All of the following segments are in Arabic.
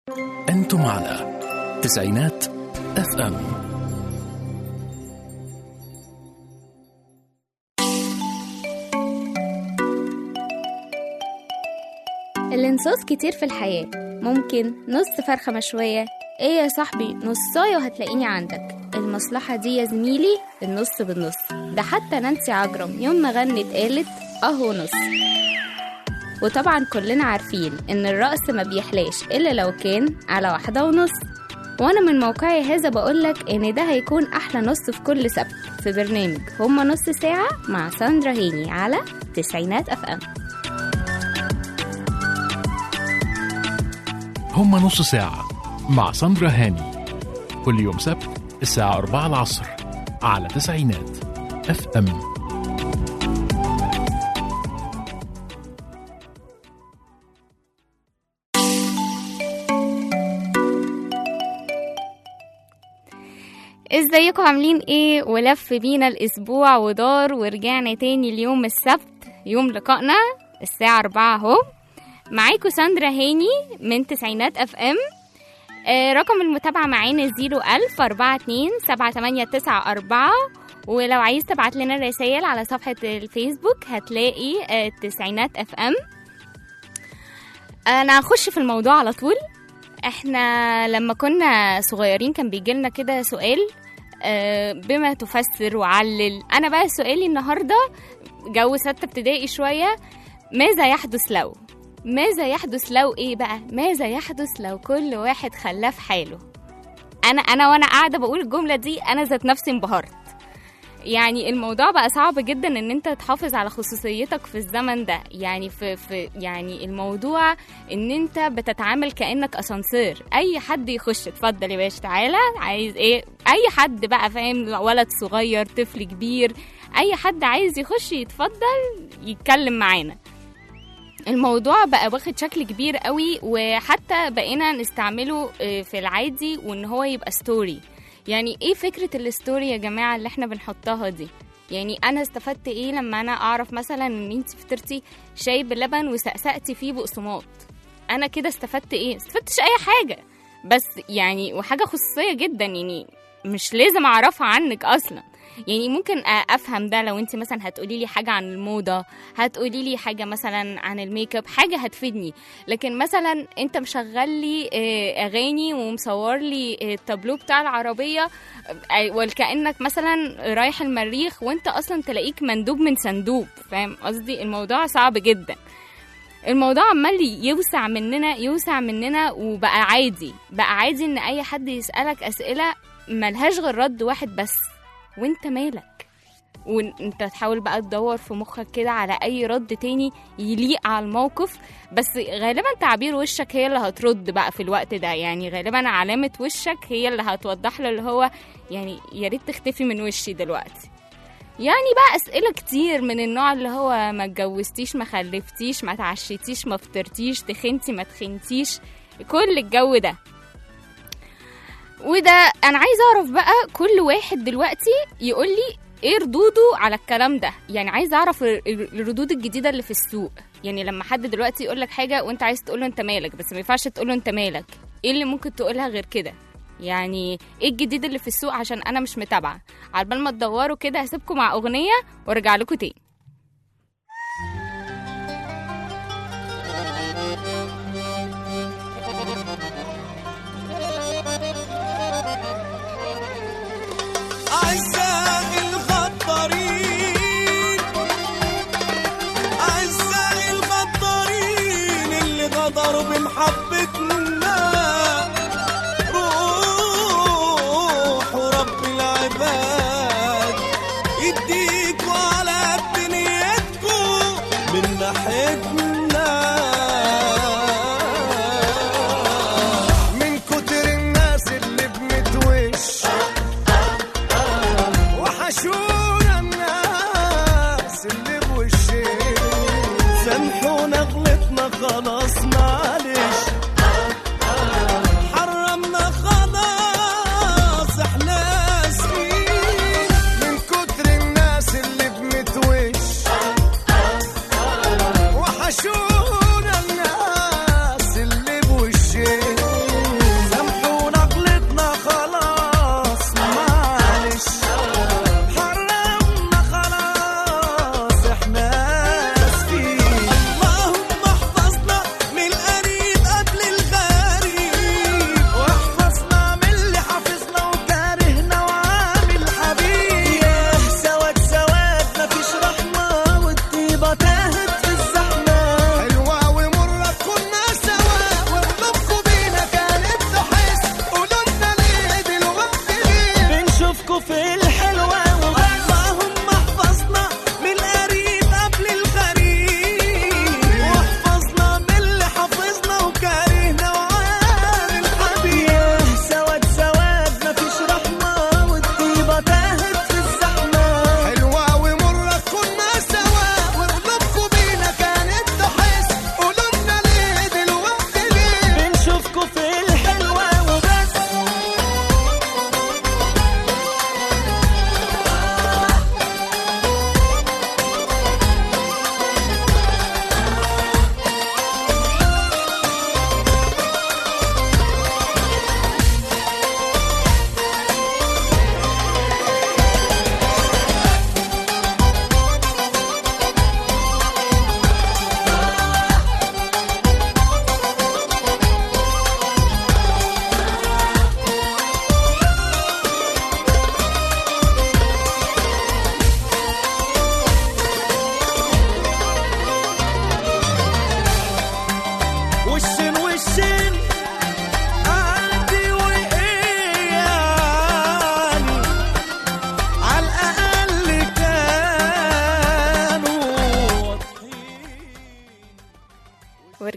أنتم على تسعينات FM. الانصاص كتير في الحياة، ممكن نص فرخة مشوية، ايه يا صاحبي نصاية وهتلاقيني عندك. المصلحة دي يا زميلي النص بالنص، ده حتى نانسي عجرم يوم ما غنت قالت اهو نص. وطبعا كلنا عارفين ان الرأس ما بيحلاش الا لو كان على 1.5. وانا من موقعي هذا بقولك ان ده هيكون احلى نص في كل سبت في برنامج هما نص ساعة مع ساندرا هاني على تسعينات FM. هما نص ساعة مع ساندرا هاني كل يوم سبت الساعة 4 العصر على تسعينات FM. ازيكم عاملين ايه؟ ولف بينا الاسبوع ودار ورجعنا تاني اليوم السبت يوم لقائنا الساعة 4 اهو. معاكم ساندرا هاني من تسعينات FM. رقم المتابعة معانا 010427894. ولو عايز تبعت لنا رسائل على صفحة الفيسبوك هتلاقي تسعينات FM. انا هخش في الموضوع على طول. احنا لما كنا صغيرين كان بيجيلنا كده سؤال بما تفسر وعلل. انا بقى سؤالي النهاردة جو 6 ابتدائي شوية، ماذا يحدث لو ايه بقى؟ ماذا يحدث لو كل واحد خلاه في حاله؟ انا وانا قاعدة بقول الجملة دي انا ذات نفسي انبهرت. يعني الموضوع بقى صعب جدا ان انت تحافظ على خصوصيتك في الزمن ده. يعني في يعني الموضوع ان انت بتتعامل كأنك اسانسير، اي حد يخش اتفضل يا باشا تعالى عايز ايه، اي حد بقى فاهم، ولد صغير طفل كبير، اي حد عايز يخش يتفضل يتكلم معانا. الموضوع بقى واخد شكل كبير قوي، وحتى بقينا نستعمله في العادي وان هو يبقى ستوري. يعني ايه فكرة الستوري يا جماعة اللي احنا بنحطها دي؟ يعني انا استفدت ايه لما انا اعرف مثلا ان انت فطرتي شاي بلبن وسقسقتي فيه بقسماط؟ انا كده استفدت ايه؟ استفدتش اي حاجة. بس يعني وحاجة خصوصية جدا، يعني مش لازم اعرفها عنك اصلا. يعني ممكن افهم ده لو انت مثلا هتقولي لي حاجه عن الموضه، هتقولي لي حاجه مثلا عن الميك اب، حاجه هتفيدني. لكن مثلا انت مشغل لي اغاني ومصور لي التابلو بتاع العربيه، وكانك مثلا رايح المريخ وانت اصلا تلاقيك مندوب من صندوق. فاهم قصدي؟ الموضوع صعب جدا. الموضوع عمال يوسع مننا وبقى عادي ان اي حد يسالك اسئله ملهاش غير رد واحد بس، وانت مالك؟ وانت تحاول بقى تدور في مخك كده على اي رد تاني يليق على الموقف، بس غالبا تعبير وشك هي اللي هترد بقى في الوقت ده. يعني غالبا علامة وشك هي اللي هتوضح له اللي هو يعني يا ريت تختفي من وشي دلوقتي. يعني بقى اسئلة كتير من النوع اللي هو ما اتجوزتيش، ما خلفتيش، ما تعشيتيش، ما فطرتيش، تخنتي، ما تخنتيش، كل الجو ده. وده انا عايزه اعرف بقى كل واحد دلوقتي يقول لي ايه ردوده على الكلام ده. يعني عايزه اعرف الردود الجديده اللي في السوق. يعني لما حد دلوقتي يقول لك حاجه وانت عايز تقول له انت مالك، بس ما ينفعش تقول له انت مالك، ايه اللي ممكن تقولها غير كده؟ يعني ايه الجديد اللي في السوق عشان انا مش متابعه؟ على بال ما تدوروا كده هسيبكم مع اغنيه وارجع لكم تاني. أعزائي الغدارين اللي غدروا بمحبتنا، روحوا رب العباد يديكوا على بنيتكوا من ناحيتنا. من كتر الناس اللي بنتوش وحشونا الناس اللي بوشين، سامحونا غلطنا خلاص معلش،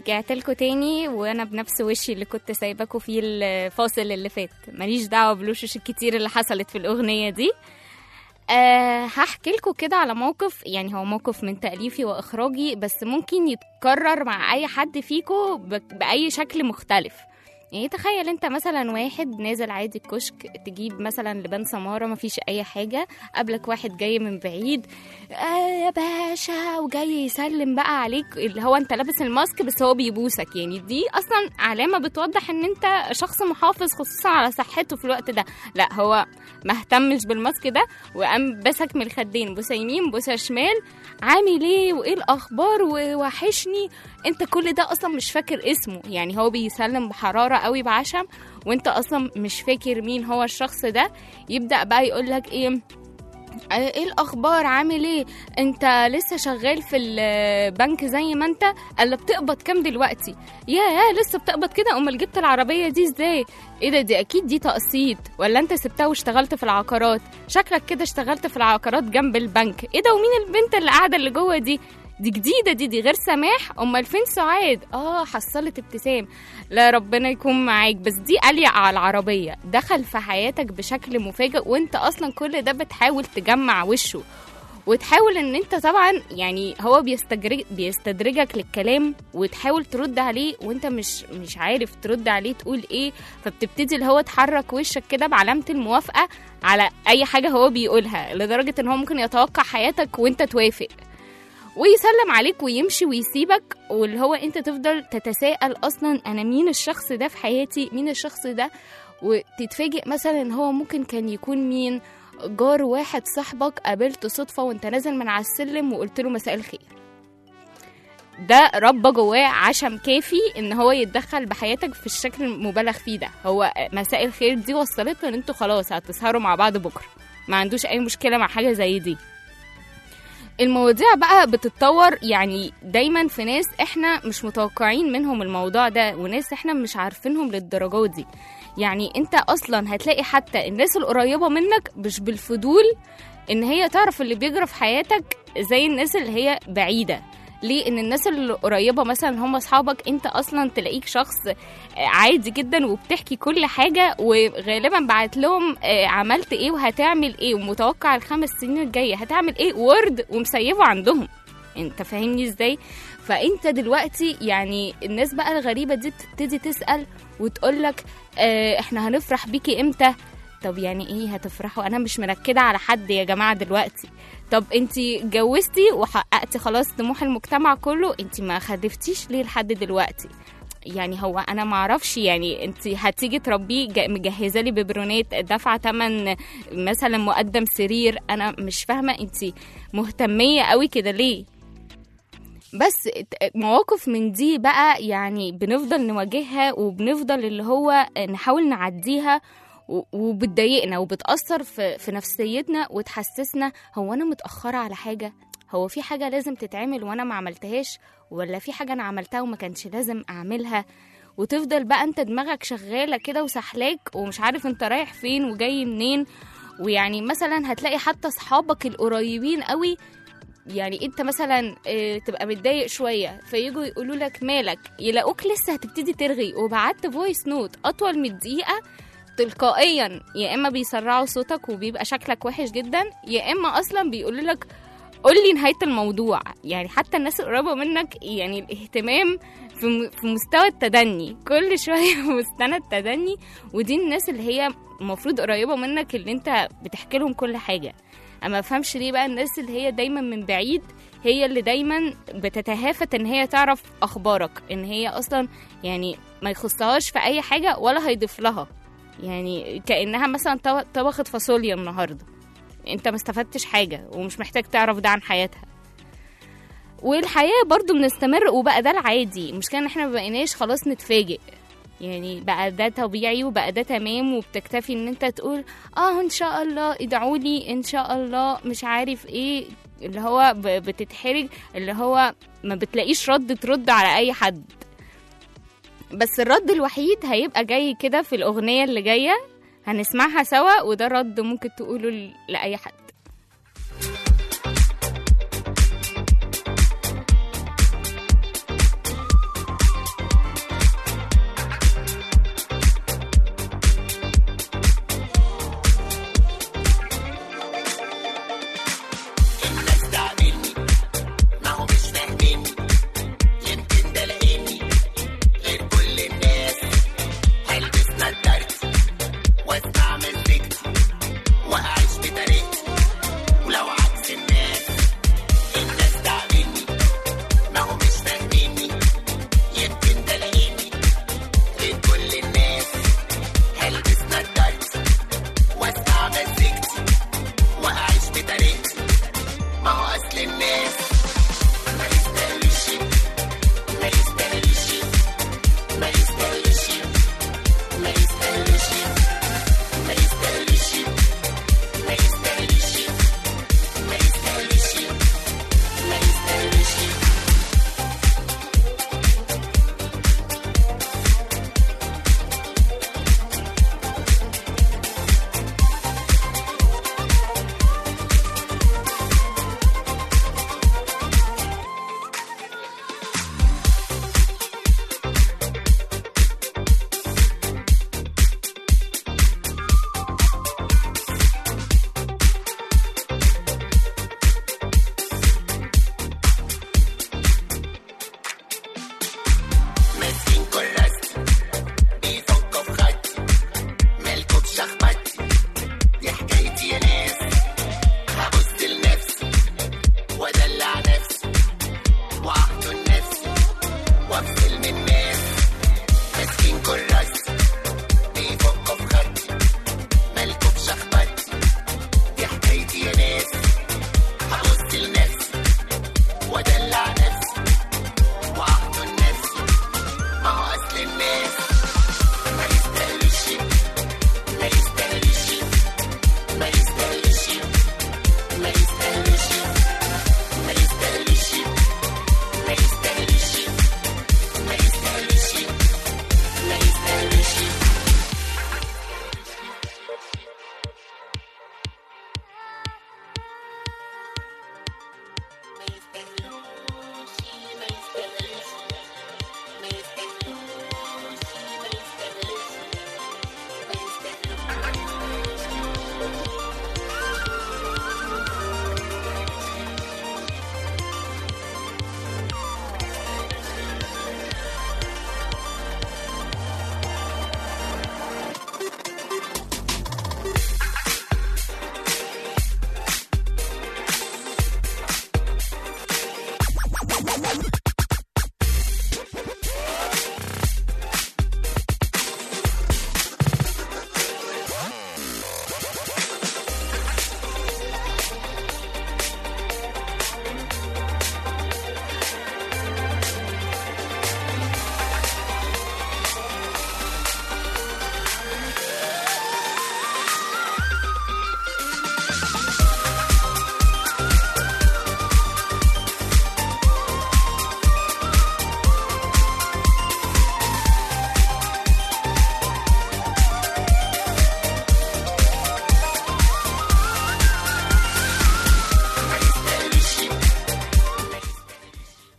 ورجعت لكم تاني وانا بنفس وشي اللي كنت سايباكوا فيه الفاصل اللي فات. ماليش دعوه بالوشوش الكتير اللي حصلت في الاغنيه دي. هحكي لكم كده على موقف، يعني هو موقف من تأليفي وإخراجي، بس ممكن يتكرر مع أي حد فيكم بأي شكل مختلف. يعني تخيل انت مثلا واحد نازل عادي الكشك تجيب مثلا لبان سمارة، مفيش اي حاجة، قبلك واحد جاي من بعيد يا باشا وجاي يسلم بقى عليك، اللي هو انت لابس الماسك بس هو بيبوسك. يعني دي اصلا علامة بتوضح ان انت شخص محافظ خصوصا على صحته في الوقت ده. لا هو مهتمش بالماسك ده وقام بسك من الخدين، بوسه يمين بوسه شمال، عامل ايه وايه الاخبار ووحشني. انت كل ده اصلا مش فاكر اسمه، يعني هو بيسلم بحرارة قوي بعشم وانت اصلا مش فاكر مين هو الشخص ده. يبدأ بقى يقولك ايه الاخبار، عامل ايه، انت لسه شغال في البنك زي ما انت، قال بتقبض كام دلوقتي؟ يا لسه بتقبض كده؟ امال جبت العربيه دي ازاي؟ ايه ده، دي اكيد دي تقسيط، ولا انت سبتها واشتغلت في العقارات؟ شكلك كده اشتغلت في العقارات جنب البنك. ايه ده، ومين البنت اللي قاعده اللي جوه دي جديده، دي غير سماح، امال فين سعاد؟ حصلت ابتسام، لا ربنا يكون معاك، بس دي قليق على العربيه. دخل في حياتك بشكل مفاجئ وانت اصلا كل ده بتحاول تجمع وشه، وتحاول ان انت طبعا يعني هو بيستدرجك للكلام وتحاول ترد عليه وانت مش عارف ترد عليه تقول ايه. فبتبتدي اللي هو تحرك وشك كده بعلامه الموافقه على اي حاجه هو بيقولها، لدرجه ان هو ممكن يتوقع حياتك وانت توافق ويسلم عليك ويمشي ويسيبك، واللي هو انت تفضل تتساءل اصلا انا مين الشخص ده في حياتي، مين الشخص ده. وتتفاجئ مثلا ان هو ممكن كان يكون مين، جار واحد صاحبك قابلته صدفة وانت نازل من على السلم وقلت له مساء الخير. ده ربى جواه عشم كافي ان هو يتدخل بحياتك في الشكل المبالغ فيه ده. هو مساء الخير دي وصلت له ان انتوا خلاص هتسهروا مع بعض بكرة، ما عندوش اي مشكلة مع حاجة زي دي. المواضيع بقى بتتطور، يعني دايما في ناس احنا مش متوقعين منهم الموضوع ده، وناس احنا مش عارفينهم للدرجة دي. يعني انت اصلا هتلاقي حتى الناس القريبة منك مش بالفضول ان هي تعرف اللي بيجرى في حياتك زي الناس اللي هي بعيدة. ليه؟ ان الناس اللي قريبة مثلا هم اصحابك، انت اصلا تلاقيك شخص عادي جدا وبتحكي كل حاجة، وغالبا بعت لهم عملت ايه وهتعمل ايه ومتوقع ال5 سنين الجاية هتعمل ايه وورد ومسيبه عندهم. انت فاهمني ازاي؟ فانت دلوقتي يعني الناس بقى الغريبة دي بتبتدي تسأل وتقولك احنا هنفرح بيكي امتى؟ طب يعني ايه هتفرحوا؟ انا مش منكده على حد يا جماعه دلوقتي. طب انتي اتجوزتي وحققتي خلاص طموح المجتمع كله، انتي ما خلفتيش ليه لحد دلوقتي؟ يعني هو انا ما اعرفش، يعني انتي هتيجي تربيه مجهزه لي ببرونات دافعه ثمن مثلا مقدم سرير؟ انا مش فاهمه انتي مهتميه قوي كده ليه. بس مواقف من دي بقى يعني بنفضل نواجهها وبنفضل اللي هو نحاول نعديها، وبتضايقنا وبتأثر في نفسيتنا وتحسسنا هو أنا متأخرة على حاجة، هو في حاجة لازم تتعمل وأنا ما عملتهاش، ولا في حاجة أنا عملتها وما كانش لازم أعملها. وتفضل بقى أنت دماغك شغالة كده وسحلاك ومش عارف أنت رايح فين وجاي منين. ويعني مثلا هتلاقي حتى صحابك القريبين قوي، يعني انت مثلا تبقى متضايق شويه فييجوا يقولوا لك مالك، يلاقوك لسه هتبتدي ترغي وبعت فويس نوت اطول من دقيقه تلقائيا. يا اما بيسرعوا صوتك وبيبقى شكلك وحش جدا، يا اما اصلا بيقولوا لك قول لي نهايه الموضوع. يعني حتى الناس القريبه منك يعني الاهتمام في مستوى التدني، كل شويه مستوى التدني. ودي الناس اللي هي المفروض قريبه منك اللي انت بتحكي لهم كل حاجه. اما افهمش ليه بقى الناس اللي هي دايما من بعيد هي اللي دايما بتتهافت ان هي تعرف اخبارك، ان هي اصلا يعني ما يخصهاش في اي حاجه ولا هيضيف لها. يعني كأنها مثلا طبخت فاصوليا النهارده، انت ما استفدتش حاجه ومش محتاج تعرف ده عن حياتها. والحياه برضو بنستمر وبقى ده العادي. المشكله ان احنا ما بقيناش خلاص نتفاجئ، يعني بقى ده طبيعي وبقى ده تمام، وبتكتفي ان انت تقول ان شاء الله ادعوا لي ان شاء الله مش عارف ايه، اللي هو بتتحرج، اللي هو ما بتلاقيش رد ترد على اي حد. بس الرد الوحيد هيبقى جاي كده في الأغنية اللي جاية هنسمعها سوا، وده رد ممكن تقوله لأي حد.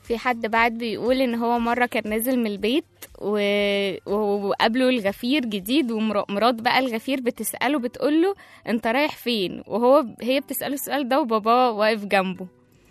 في حد بعد بيقول ان هو مرة كان نازل من البيت وقابله الغفير جديد، ومرات بقى الغفير بتسأله بتقوله انت رايح فين، هي بتسأله السؤال ده وباباه واقف جنبه.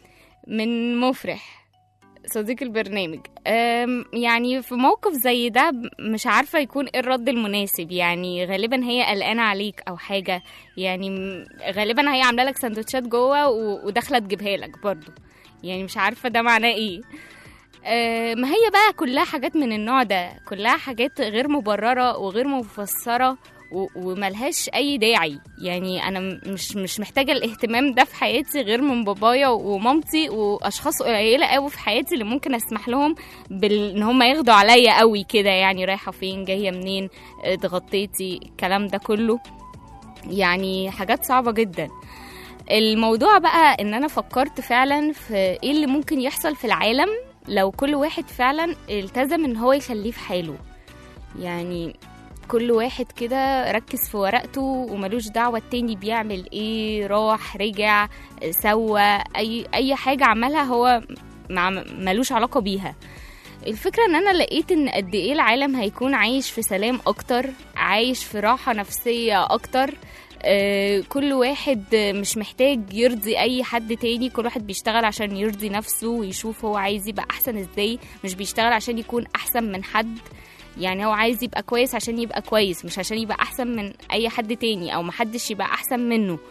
من مفرح صديق البرنامج. يعني في موقف زي ده مش عارفة يكون ايه الرد المناسب، يعني غالبا هي قلقانة عليك او حاجة، يعني غالبا هي عاملة لك سندوتشات جوه وداخلة تجيبها لك برضو، يعني مش عارفة ده معناه ايه. ما هي بقى كلها حاجات من النوع ده، كلها حاجات غير مبررة وغير مفسرة وملهاش اي داعي. يعني انا مش محتاجه الاهتمام ده في حياتي غير من بابايا ومامتي واشخاص قليله قوي في حياتي اللي ممكن اسمح لهم ان هم ياخدوا عليا قوي كده، يعني رايحه فين جايه منين اتغطيتي الكلام ده كله، يعني حاجات صعبه جدا. الموضوع بقى ان انا فكرت فعلا في ايه اللي ممكن يحصل في العالم لو كل واحد فعلا التزم ان هو يخليه في حاله. يعني كل واحد كده ركز في ورقته وملوش دعوة التاني بيعمل ايه، راح رجع سوى اي حاجة عملها هو ملوش علاقة بيها. الفكرة ان انا لقيت ان قد ايه العالم هيكون عايش في سلام اكتر، عايش في راحة نفسية اكتر. كل واحد مش محتاج يرضي اي حد تاني، كل واحد بيشتغل عشان يرضي نفسه ويشوف هو عايز يبقى احسن ازاي، مش بيشتغل عشان يكون احسن من حد. يعني هو عايز يبقى كويس عشان يبقى كويس، مش عشان يبقى احسن من اي حد تاني او محدش يبقى احسن منه.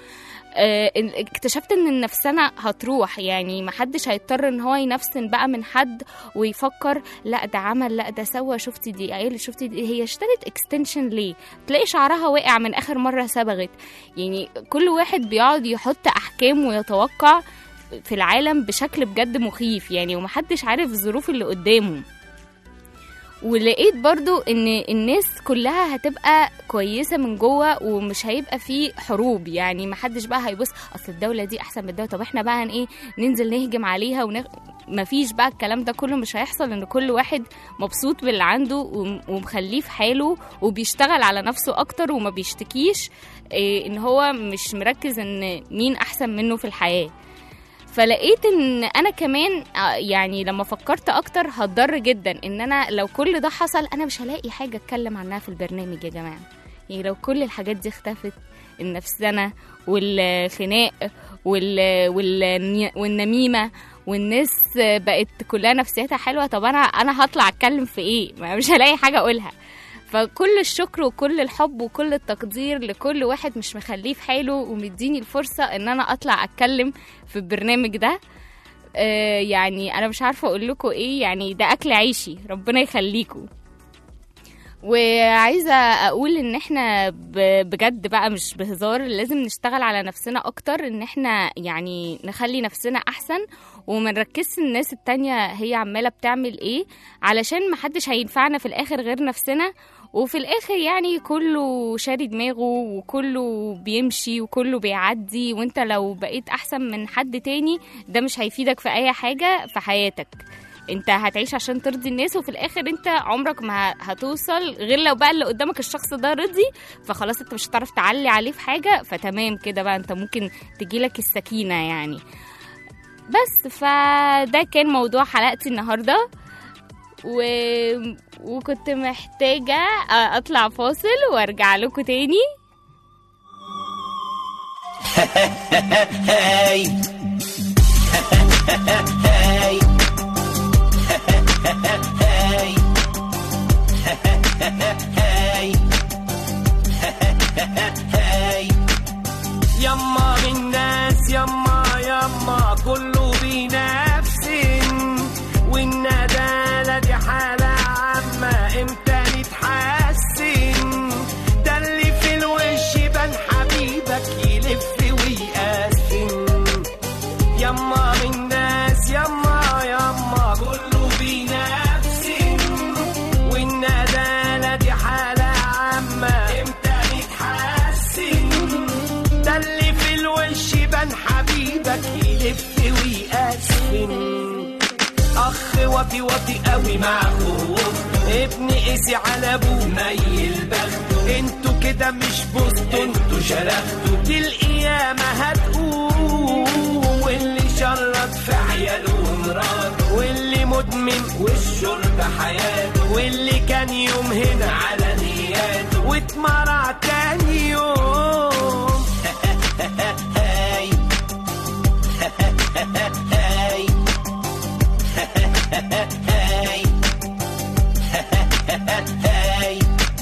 اكتشفت ان النفسنة هتروح، يعني محدش هيضطر ان هو ينفسن بقى من حد ويفكر لا ده عمل لا ده سوى، شفتي دي عيل شفتي دي هي اشترت اكستنشن ليه، تلاقي شعرها وقع من اخر مرة صبغت. يعني كل واحد بيقعد يحط احكام ويتوقع في العالم بشكل بجد مخيف، يعني ومحدش عارف الظروف اللي قدامه. ولقيت برضو ان الناس كلها هتبقى كويسة من جوه ومش هيبقى فيه حروب، يعني محدش بقى هيبص اصل الدولة دي احسن من الدولة طب احنا بقى ايه ننزل نهجم عليها مفيش بقى الكلام ده كله، مش هيحصل. ان كل واحد مبسوط باللي عنده ومخليه في حاله وبيشتغل على نفسه اكتر وما بيشتكيش ان هو مش مركز ان مين احسن منه في الحياة. فلقيت ان انا كمان يعني لما فكرت اكتر هتضر جدا ان انا لو كل ده حصل انا مش هلاقي حاجة اتكلم عنها في البرنامج يا جماعة. يعني لو كل الحاجات دي اختفت، النفسنة والخناق والنميمة والناس بقت كلها نفسيتها حلوة، طب انا هطلع اتكلم في ايه؟ مش هلاقي حاجة اقولها. فكل الشكر وكل الحب وكل التقدير لكل واحد مش مخليه في حاله ومديني الفرصة ان انا اطلع اتكلم في البرنامج ده. يعني انا مش عارفة اقول لكم ايه، يعني ده اكل عيشي، ربنا يخليكم. وعايزة اقول ان احنا بجد بقى مش بهزار لازم نشتغل على نفسنا اكتر، ان احنا يعني نخلي نفسنا احسن وما نركزش الناس التانية هي عمالة بتعمل ايه، علشان محدش هينفعنا في الاخر غير نفسنا. وفي الاخر يعني كله شاري دماغه وكله بيمشي وكله بيعدي، وانت لو بقيت احسن من حد تاني ده مش هيفيدك في اي حاجة في حياتك. انت هتعيش عشان ترضي الناس وفي الاخر انت عمرك ما هتوصل غير لو بقى اللي قدامك الشخص ده رضي، فخلاص انت مش هتعرف تعلي عليه في حاجة، فتمام كده بقى انت ممكن تجيلك السكينة يعني. بس فده كان موضوع حلقتي النهاردة وكنت محتاجة اطلع فاصل وارجع لكم تاني. يما من ناس يما كله بنفسن، والندالة دي حالة عامة امتى نتحسن؟ ده اللي في الوش بان حبيبك يلف ويقسم. يما من ناس يما كله بنفسن، والندالة دي حالة عامة امتى نتحسن؟ ده اللي في الوش بان حبيبك يلف ويقسم. اخ واطي قوي مع اخوه، ابن قسي على ابوه ميل بخته، انتوا كده مش بوستوا انتوا شرفتوا، دي القيامة هتقوم. واللي شرط في عياله ومراته، واللي من والشرب حياته، واللي كان يوم هنا على نياته واتمرع تاني يوم. هاي هاي هاي هاي.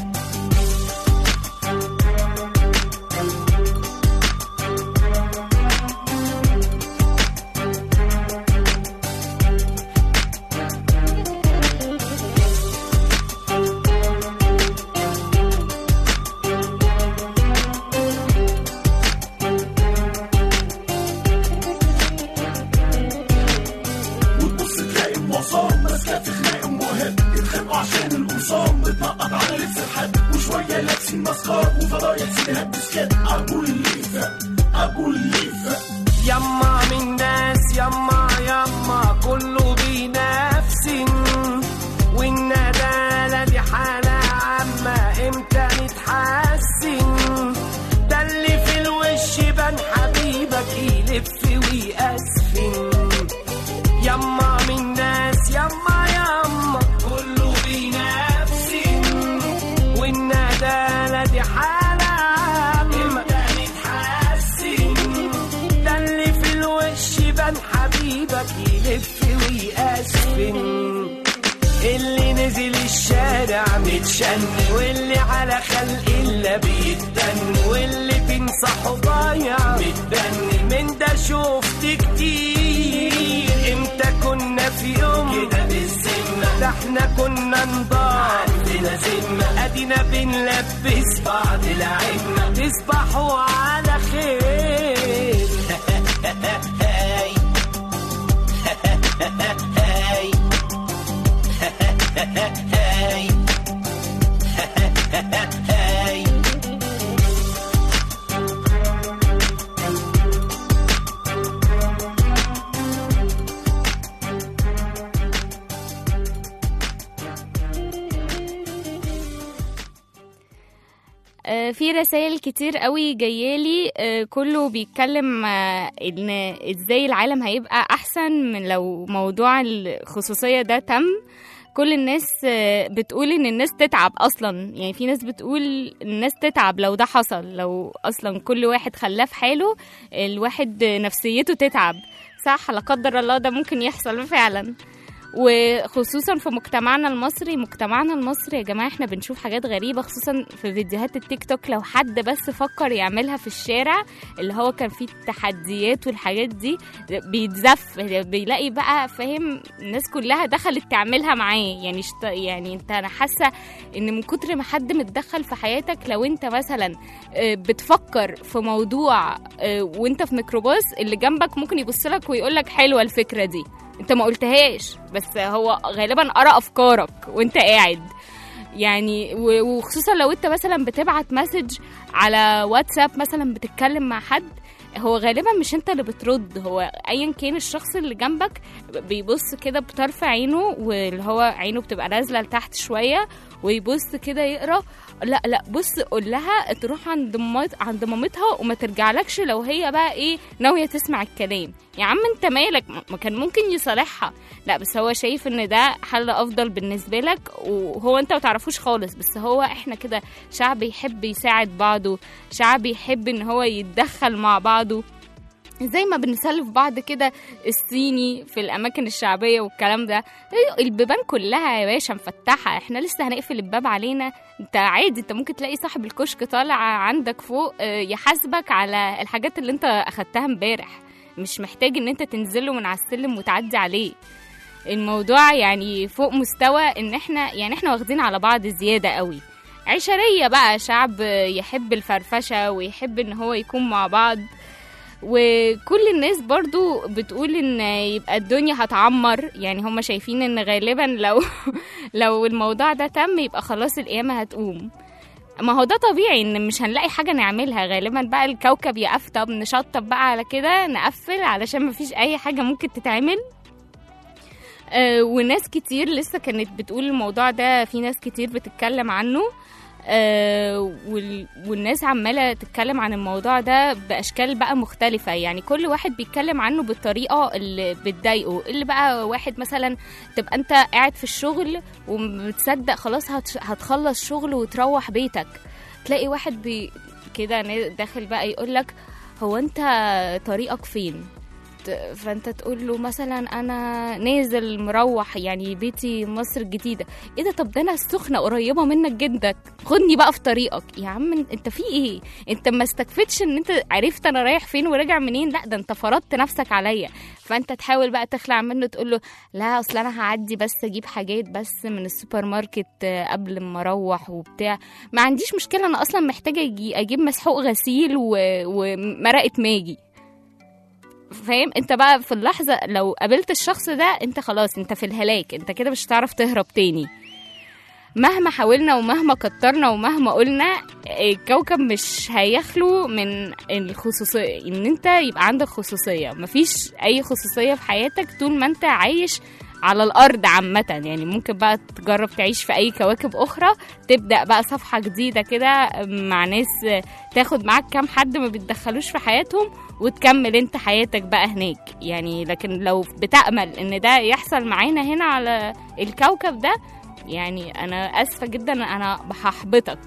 يما من ناس يما يما كله بينافسن، والندالة دي حالة عامة امتى نتحسن؟ ده اللي في الوش بان حبيبك يلف ويأسفن. يما من ناس يما يما كله بينافسن، والندالة دي حالة عامة امتى نتحسن؟ ده اللي في الوش بان حبيبك يلف ويأسفن. اللي نزل الشارع متشن، واللي على خلق الله بيتدن، واللي تنصحه ضايع متدن. من ده شفت كتير، امتى كنا في يوم كده بالذمة؟ ده احنا كنا نضاع عندنا ذمة، ادينا بنلبس بعض العمة. تصبحوا على خير. هاي هاي هاي هاي. في رسائل كتير قوي جايالي، كله بيتكلم ان ازاي العالم هيبقى احسن من لو موضوع الخصوصية ده تم. كل الناس بتقول ان الناس تتعب اصلا، يعني في ناس بتقول الناس تتعب لو ده حصل، لو اصلا كل واحد خلاه في حاله الواحد نفسيته تتعب. صح، لا قدر الله ده ممكن يحصل فعلا، وخصوصا في مجتمعنا المصري يا جماعة احنا بنشوف حاجات غريبة، خصوصا في فيديوهات التيك توك. لو حد بس فكر يعملها في الشارع اللي هو كان فيه التحديات والحاجات دي بيتزف، بيلاقي بقى فاهم الناس كلها دخلت تعملها معاه. يعني انت انا حاسة ان من كتر ما حد متدخل في حياتك، لو انت مثلا بتفكر في موضوع وانت في ميكروباص، اللي جنبك ممكن يبصلك ويقولك حلوة الفكرة دي، انت ما قلتهاش بس هو غالبا قرأ افكارك وانت قاعد. يعني وخصوصا لو انت مثلا بتبعت مسج على واتساب مثلا بتتكلم مع حد، هو غالبا مش انت اللي بترد، هو ايا كان الشخص اللي جنبك بيبص كده بطرف عينه، واللي هو عينه بتبقى نازله لتحت شويه، ويبص كده يقرا. لا بص قول لها تروح عند مامتها وما ترجعلكش لو هي بقى ايه ناويه تسمع الكلام. يا عم انت مالك، ما كان ممكن يصالحها. لا بس هو شايف ان ده حل افضل بالنسبه لك، وهو انت ما تعرفوش خالص. بس هو احنا كده شعب يحب يساعد بعضه، شعب يحب ان هو يتدخل مع بعضه، زي ما بنسلف بعض كده الصيني في الاماكن الشعبيه والكلام ده. البيبان كلها يا باشا مفتحه، احنا لسه هنقفل الباب علينا؟ انت عادي، انت ممكن تلاقي صاحب الكشك طالع عندك فوق يحاسبك على الحاجات اللي انت اخدتها امبارح، مش محتاج ان انت تنزله من على السلم وتعدي عليه. الموضوع يعني فوق مستوى ان احنا واخدين على بعض زياده قوي. عشريه بقى، شعب يحب الفرفشه ويحب ان هو يكون مع بعض. وكل الناس برضو بتقول ان يبقى الدنيا هتعمر، يعني هم شايفين ان غالبا لو الموضوع ده تم يبقى خلاص القيامة هتقوم. ما هو ده طبيعي ان مش هنلاقي حاجة نعملها، غالبا بقى الكوكب يقفطب، نشطب بقى على كده، نقفل علشان ما فيش اي حاجة ممكن تتعمل. وناس كتير لسه كانت بتقول الموضوع ده، في ناس كتير بتتكلم عنه. والناس عمالة تتكلم عن الموضوع ده بأشكال بقى مختلفة. يعني كل واحد بيتكلم عنه بالطريقة اللي بتضايقه. اللي بقى واحد مثلا تبقى انت قاعد في الشغل ومتصدق خلاص هتخلص شغل وتروح بيتك، تلاقي واحد كده داخل بقى يقولك هو انت طريقك فين؟ فانت تقول له مثلا انا نازل مروح يعني بيتي مصر الجديدة. ايه ده؟ طب ده انا السخنة قريبة منك جدا، خدني بقى في طريقك. يا عم انت في ايه؟ انت ما استكفتش ان انت عرفت انا رايح فين وراجع منين؟ لا ده انت فرضت نفسك عليا. فانت تحاول بقى تخلع منه، تقول له لا اصل انا هعدي بس اجيب حاجات بس من السوبر ماركت قبل ما اروح وبتاع. ما عنديش مشكلة، انا اصلا محتاجة اجيب مسحوق غسيل ومرقة ماجي. فاهم؟ انت بقى في اللحظة لو قابلت الشخص ده انت خلاص انت في الهلاك، انت كده مش هتعرف تهرب تاني. مهما حاولنا ومهما كترنا ومهما قلنا الكوكب مش هيخلو من الخصوصية، ان انت يبقى عندك خصوصية. مفيش اي خصوصية في حياتك طول ما انت عايش على الارض عامة. يعني ممكن بقى تجرب تعيش في اي كواكب اخرى، تبدأ بقى صفحة جديدة كده مع ناس، تاخد معاك كام حد ما بتدخلوش في حياتهم وتكمل انت حياتك بقى هناك. يعني لكن لو بتأمل ان ده يحصل معانا هنا على الكوكب ده، يعني انا اسفة جدا، انا هحبطك.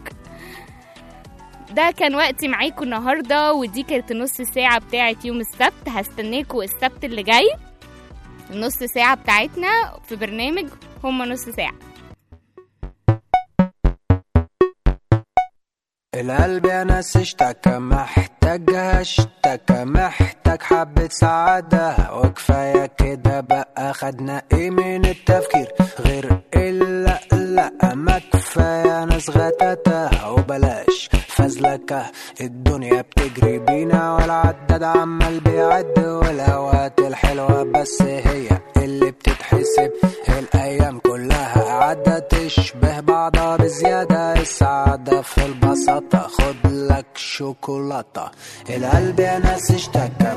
ده كان وقتي معاكم النهاردة، ودي كانت النص ساعة بتاعت يوم السبت. هستناكم السبت اللي جاي، النص ساعة بتاعتنا في برنامج هما نص ساعة. القلب يا ناس اشتكى، محتاج حبة سعادة، وكفاية كده بقى. خدنا ايه من التفكير غير إلا لا ما كفاية ناس غتاتة وبلاش فزلكة. الدنيا بتجري بينا والعداد عمال بيعد، والأوقات الحلوة بس هي اللي بتتحسب. الأيام كلها عادة تشبه بعضها بزيادة، السعادة في البساطة، خد لك شوكولاتة. القلب يا ناس اشتكى،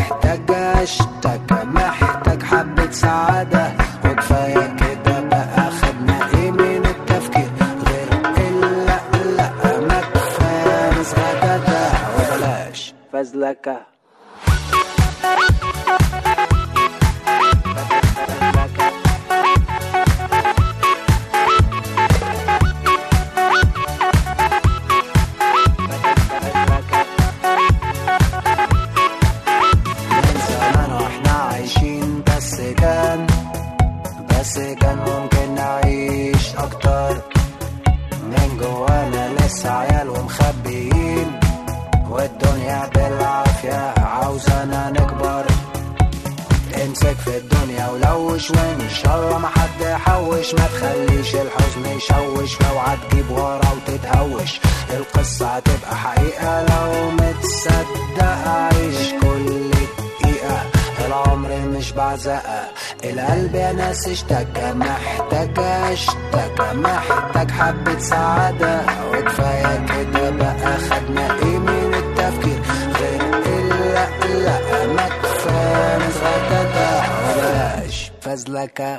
محتاج حبة سعادة، وكفاية كده بقى. خدنا ايه من التفكير غير إلا لا ما كفاية ناس غتاتة وبلاش فزلكة. كان ممكن نعيش أكتر من جوانا، لسه عيال ومخبيين، والدنيا بالعافية عاوزانا نكبر. امسك في الدنيا ولوش، وإن شاء الله ما حد يحوش. ما تخليش الحزن يشوش، لو هتجيب ورا وتتهوش القصة هتبقى حقيقة. لو متصدق عيش كل دقيقة، العمر مش بعزقة. القلب يا ناس اشتكى، محتاج حبة سعادة، وكفاية كده بقى. خدنا ايه من التفكير غير إلا لا ما كفاية ناس غتاتة وبلاش فزلكة.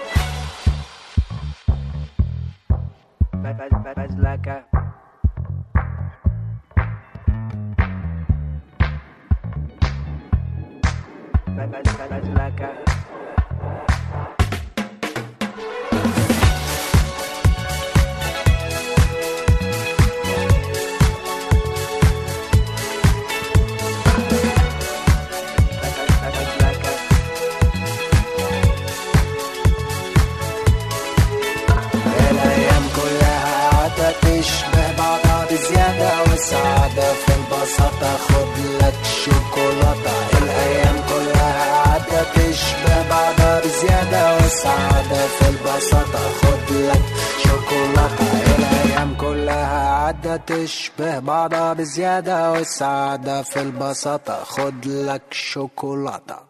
السعادة في البساطة، خد لك شوكولاتة. الأيام كلها عادة تشبه بعضها بزيادة، والسعادة في البساطة، خد لك شوكولاتة. الأيام كلها عادة تشبه بعضها بزيادة، والسعادة في البساطة، خد لك شوكولاتة.